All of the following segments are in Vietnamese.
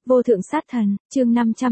Vô thượng sát thần, chương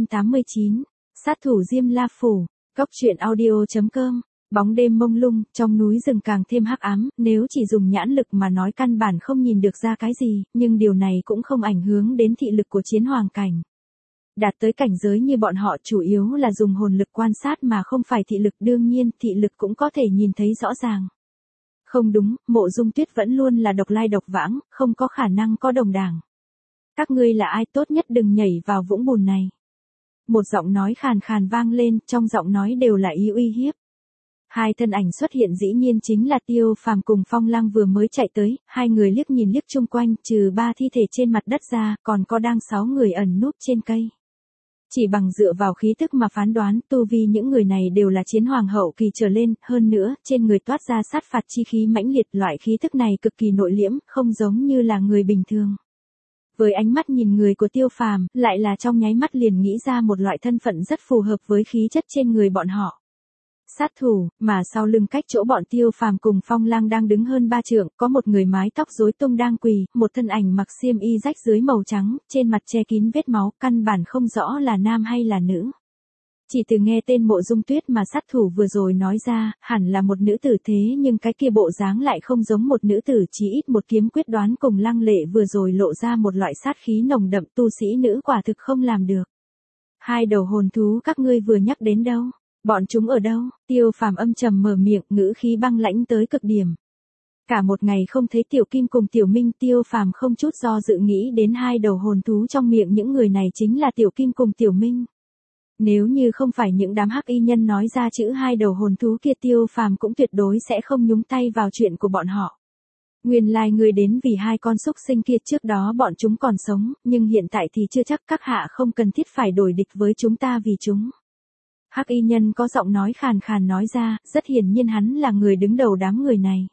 589, sát thủ Diêm La Phủ, Cốc truyện audio.com. Bóng đêm mông lung, trong núi rừng càng thêm hắc ám, nếu chỉ dùng nhãn lực mà nói căn bản không nhìn được ra cái gì, nhưng điều này cũng không ảnh hưởng đến thị lực của chiến hoàng cảnh. Đạt tới cảnh giới như bọn họ chủ yếu là dùng hồn lực quan sát mà không phải thị lực, đương nhiên, thị lực cũng có thể nhìn thấy rõ ràng. Không đúng, Mộ Dung Tuyết vẫn luôn là độc lai độc vãng, không có khả năng có đồng đảng. Các ngươi là ai, tốt nhất đừng nhảy vào vũng bùn này. Một giọng nói khàn khàn vang lên, trong giọng nói đều là ý uy hiếp. Hai thân ảnh xuất hiện dĩ nhiên chính là Tiêu Phàm cùng Phong Lăng vừa mới chạy tới, hai người liếc nhìn liếc chung quanh, trừ 3 thi thể trên mặt đất ra, còn có đang 6 người ẩn núp trên cây. Chỉ bằng dựa vào khí tức mà phán đoán, tu vi những người này đều là chiến hoàng hậu kỳ trở lên, hơn nữa, trên người toát ra sát phạt chi khí mãnh liệt, loại khí tức này cực kỳ nội liễm, không giống như là người bình thường. Với ánh mắt nhìn người của Tiêu Phàm, lại là trong nháy mắt liền nghĩ ra một loại thân phận rất phù hợp với khí chất trên người bọn họ. Sát thủ, mà sau lưng cách chỗ bọn Tiêu Phàm cùng Phong Lăng đang đứng hơn 3 trượng, có một người mái tóc rối tung đang quỳ, một thân ảnh mặc xiêm y rách dưới màu trắng, trên mặt che kín vết máu, căn bản không rõ là nam hay là nữ. Chỉ từ nghe tên Mộ Dung Tuyết mà sát thủ vừa rồi nói ra, hẳn là một nữ tử, thế nhưng cái kia bộ dáng lại không giống một nữ tử, chỉ ít một kiếm quyết đoán cùng Lăng Lệ vừa rồi lộ ra một loại sát khí nồng đậm, tu sĩ nữ quả thực không làm được. Hai đầu hồn thú các ngươi vừa nhắc đến đâu? Bọn chúng ở đâu? Tiêu Phàm âm trầm mở miệng, ngữ khí băng lãnh tới cực điểm. Cả một ngày không thấy Tiểu Kim cùng Tiểu Minh, Tiêu Phàm không chút do dự nghĩ đến hai đầu hồn thú trong miệng những người này chính là Tiểu Kim cùng Tiểu Minh. Nếu như không phải những đám hắc y nhân nói ra chữ hai đầu hồn thú kia, Tiêu Phàm cũng tuyệt đối sẽ không nhúng tay vào chuyện của bọn họ. Nguyên lai người đến vì hai con súc sinh kia, trước đó bọn chúng còn sống, nhưng hiện tại thì chưa chắc, các hạ không cần thiết phải đổi địch với chúng ta vì chúng. Hắc y nhân có giọng nói khàn khàn nói ra, rất hiển nhiên hắn là người đứng đầu đám người này.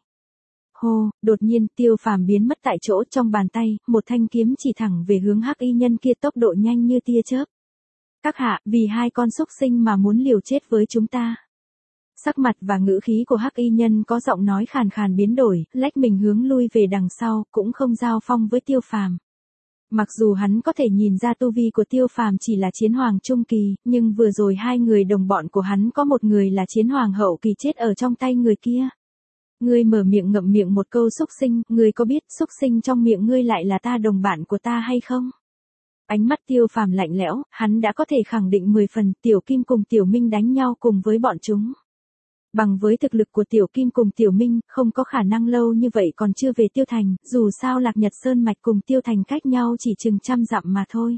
Hô, đột nhiên Tiêu Phàm biến mất tại chỗ, trong bàn tay, một thanh kiếm chỉ thẳng về hướng hắc y nhân kia, tốc độ nhanh như tia chớp. Các hạ, vì hai con súc sinh mà muốn liều chết với chúng ta. Sắc mặt và ngữ khí của hắc y nhân có giọng nói khàn khàn biến đổi, lách mình hướng lui về đằng sau, cũng không giao phong với Tiêu Phàm. Mặc dù hắn có thể nhìn ra tu vi của Tiêu Phàm chỉ là chiến hoàng trung kỳ, nhưng vừa rồi hai người đồng bọn của hắn có một người là chiến hoàng hậu kỳ chết ở trong tay người kia. Ngươi mở miệng ngậm miệng một câu súc sinh, ngươi có biết súc sinh trong miệng ngươi lại là ta đồng bạn của ta hay không? Ánh mắt Tiêu Phàm lạnh lẽo, hắn đã có thể khẳng định 10 phần, Tiểu Kim cùng Tiểu Minh đánh nhau cùng với bọn chúng. Bằng với thực lực của Tiểu Kim cùng Tiểu Minh, không có khả năng lâu như vậy còn chưa về Tiêu Thành, dù sao Lạc Nhật Sơn Mạch cùng Tiêu Thành cách nhau chỉ chừng 100 dặm mà thôi.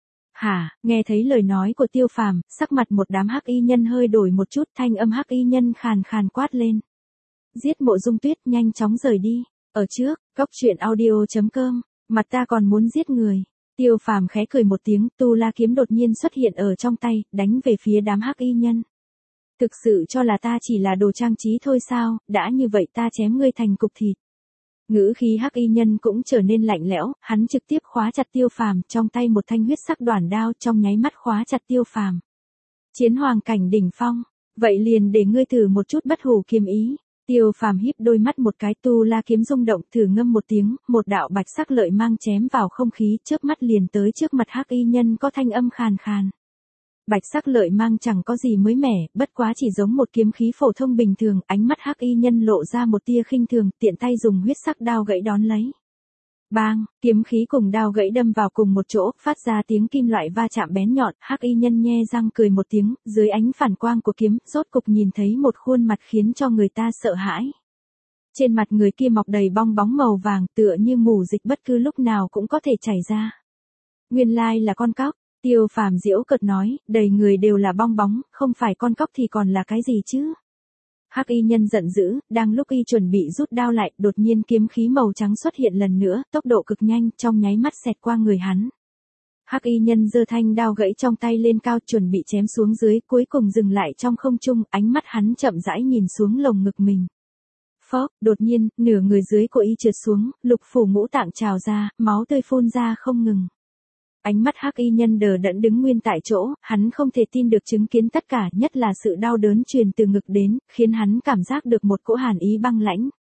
Hả, nghe thấy lời nói của Tiêu Phàm, sắc mặt một đám hắc y nhân hơi đổi một chút, thanh âm hắc y nhân khàn khàn quát lên. Giết Mộ Dung Tuyết, nhanh chóng rời đi. Ở trước, Cốc truyện audio.com, mặt ta còn muốn giết người. Tiêu Phàm khẽ cười một tiếng, tu la kiếm đột nhiên xuất hiện ở trong tay, đánh về phía đám hắc y nhân. Thực sự cho là ta chỉ là đồ trang trí thôi sao, đã như vậy ta chém ngươi thành cục thịt. Ngữ khí hắc y nhân cũng trở nên lạnh lẽo, hắn trực tiếp khóa chặt Tiêu Phàm, trong tay một thanh huyết sắc đoản đao, trong nháy mắt khóa chặt Tiêu Phàm. Chiến hoàng cảnh đỉnh phong, vậy liền để ngươi thử một chút bất hủ kiếm ý. Tiêu Phàm híp đôi mắt một cái, tu la kiếm rung động, thử ngâm một tiếng, một đạo bạch sắc lợi mang chém vào không khí, chớp mắt liền tới trước mặt hắc y nhân, có thanh âm khàn khàn. Bạch sắc lợi mang chẳng có gì mới mẻ, bất quá chỉ giống một kiếm khí phổ thông bình thường, ánh mắt hắc y nhân lộ ra một tia khinh thường, tiện tay dùng huyết sắc đao gãy đón lấy. Bang, kiếm khí cùng đao gãy đâm vào cùng một chỗ, phát ra tiếng kim loại va chạm bén nhọn, hắc y nhân nhe răng cười một tiếng, dưới ánh phản quang của kiếm, rốt cục nhìn thấy một khuôn mặt khiến cho người ta sợ hãi. Trên mặt người kia mọc đầy bong bóng màu vàng, tựa như mù dịch bất cứ lúc nào cũng có thể chảy ra. Nguyên lai là con cóc. Tiêu Phàm giễu cợt nói, đầy người đều là bong bóng, không phải con cóc thì còn là cái gì chứ? Hắc y nhân giận dữ, đang lúc y chuẩn bị rút đao lại, đột nhiên kiếm khí màu trắng xuất hiện lần nữa, tốc độ cực nhanh, trong nháy mắt xẹt qua người hắn. Hắc y nhân giơ thanh đao gãy trong tay lên cao, chuẩn bị chém xuống dưới, cuối cùng dừng lại trong không trung, ánh mắt hắn chậm rãi nhìn xuống lồng ngực mình. Phốc, đột nhiên, nửa người dưới của y trượt xuống, lục phủ ngũ tạng trào ra, máu tươi phun ra không ngừng. Ánh mắt hắc y nhân đờ đẫn đứng nguyên tại chỗ, hắn không thể tin được chứng kiến tất cả, nhất là sự đau đớn truyền từ ngực đến, khiến hắn cảm giác được một cỗ hàn ý băng lãnh.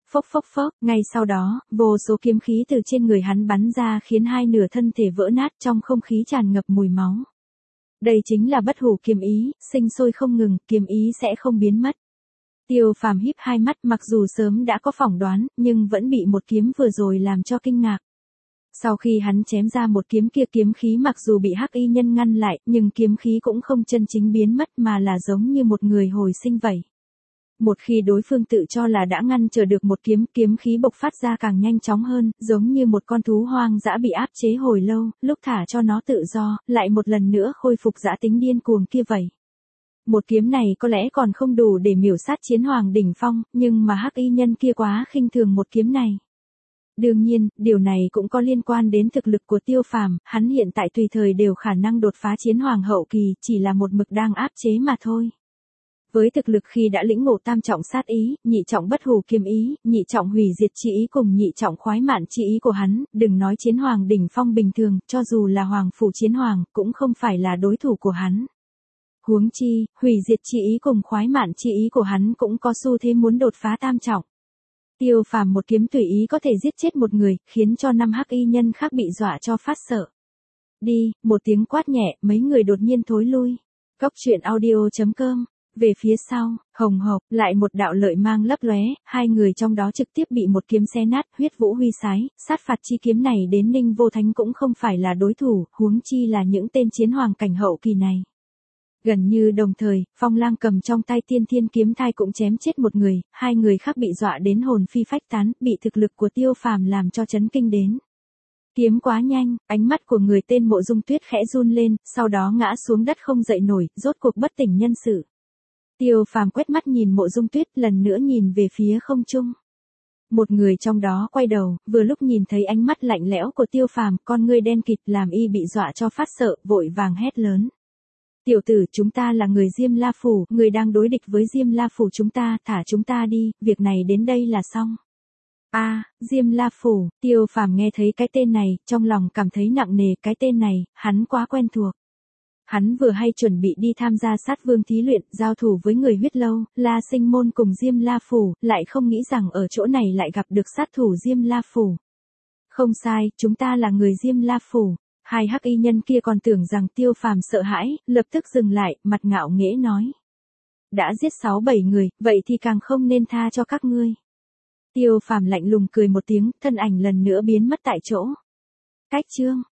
phốc phốc phốc, ngay sau đó, vô số kiếm khí từ trên người hắn bắn ra khiến hai nửa thân thể vỡ nát, trong không khí tràn ngập mùi máu. Đây chính là bất hủ kiếm ý, sinh sôi không ngừng, kiếm ý sẽ không biến mất. Tiêu Phàm híp hai mắt, mặc dù sớm đã có phỏng đoán, nhưng vẫn bị một kiếm vừa rồi làm cho kinh ngạc. Sau khi hắn chém ra một kiếm kia, kiếm khí mặc dù bị hắc y nhân ngăn lại, nhưng kiếm khí cũng không chân chính biến mất mà là giống như một người hồi sinh vậy. Một khi đối phương tự cho là đã ngăn trở được một kiếm, kiếm khí bộc phát ra càng nhanh chóng hơn, giống như một con thú hoang dã bị áp chế hồi lâu, lúc thả cho nó tự do, lại một lần nữa khôi phục dã tính điên cuồng kia vậy. Một kiếm này có lẽ còn không đủ để miểu sát chiến hoàng đỉnh phong, nhưng mà hắc y nhân kia quá khinh thường một kiếm này. Đương nhiên, điều này cũng có liên quan đến thực lực của Tiêu Phàm, hắn hiện tại tùy thời đều khả năng đột phá chiến hoàng hậu kỳ, chỉ là một mực đang áp chế mà thôi. Với thực lực khi đã lĩnh ngộ tam trọng sát ý, nhị trọng bất hủ kiếm ý, nhị trọng hủy diệt chi ý cùng nhị trọng khoái mạn chi ý của hắn, đừng nói chiến hoàng đỉnh phong bình thường, cho dù là hoàng phủ chiến hoàng, cũng không phải là đối thủ của hắn. Huống chi, hủy diệt chi ý cùng khoái mạn chi ý của hắn cũng có xu thế muốn đột phá tam trọng. Tiêu Phàm một kiếm tùy ý có thể giết chết một người, khiến cho 5 hắc y nhân khác bị dọa cho phát sợ. Đi, một tiếng quát nhẹ, mấy người đột nhiên thối lui. Cốc truyện audio.com. Về phía sau, hồng hộc, lại một đạo lợi mang lấp lóe, hai người trong đó trực tiếp bị một kiếm xé nát, huyết vũ huy sái, sát phạt chi kiếm này đến Ninh Vô Thánh cũng không phải là đối thủ, huống chi là những tên chiến hoàng cảnh hậu kỳ này. Gần như đồng thời, Phong Lang cầm trong tay Tiên Thiên kiếm thai cũng chém chết một người, hai người khác bị dọa đến hồn phi phách tán, bị thực lực của Tiêu Phàm làm cho chấn kinh đến. Kiếm quá nhanh, ánh mắt của người tên Mộ Dung Tuyết khẽ run lên, sau đó ngã xuống đất không dậy nổi, rốt cuộc bất tỉnh nhân sự. Tiêu Phàm quét mắt nhìn Mộ Dung Tuyết, lần nữa nhìn về phía không trung. Một người trong đó quay đầu, vừa lúc nhìn thấy ánh mắt lạnh lẽo của Tiêu Phàm, con ngươi đen kịt làm y bị dọa cho phát sợ, vội vàng hét lớn. Tiểu tử, chúng ta là người Diêm La Phủ, người đang đối địch với Diêm La Phủ chúng ta, thả chúng ta đi, việc này đến đây là xong. Diêm La Phủ, Tiêu Phàm nghe thấy cái tên này, trong lòng cảm thấy nặng nề, cái tên này, hắn quá quen thuộc. Hắn vừa hay chuẩn bị đi tham gia sát vương thí luyện, giao thủ với người huyết lâu, La Sinh Môn cùng Diêm La Phủ, lại không nghĩ rằng ở chỗ này lại gặp được sát thủ Diêm La Phủ. Không sai, chúng ta là người Diêm La Phủ. Hai hắc y nhân kia còn tưởng rằng Tiêu Phàm sợ hãi, lập tức dừng lại, mặt ngạo nghễ nói. Đã giết 6-7 người, vậy thì càng không nên tha cho các ngươi. Tiêu Phàm lạnh lùng cười một tiếng, thân ảnh lần nữa biến mất tại chỗ. Cách chương.